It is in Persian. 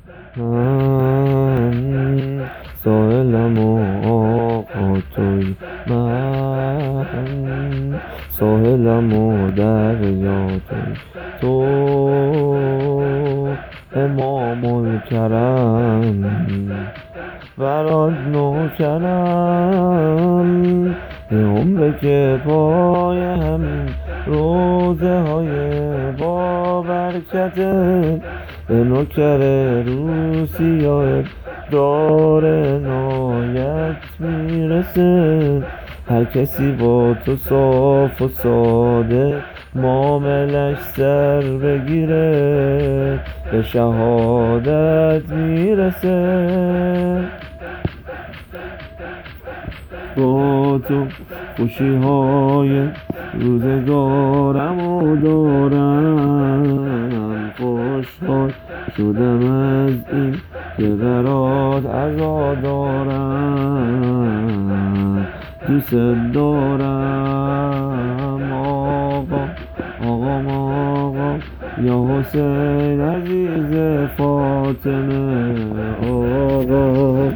من سائلم و آقا توی، من ساحلم و دریا توی، تو امام الکرم برات نوکرم. یه عمره که پای همین روزه های بابرکتت به نوکر روسیاه دار عنایت میرسه. هر کسی با تو صاف و ساده معاملش سر بگیره، به شهادت میرسه. با تو خوشی های روزگارم و دارم، خوشحال شدم از این که برات عزا دارم. دوست دارم آقا، آقا یا حسین عزیز فاطمه آقا.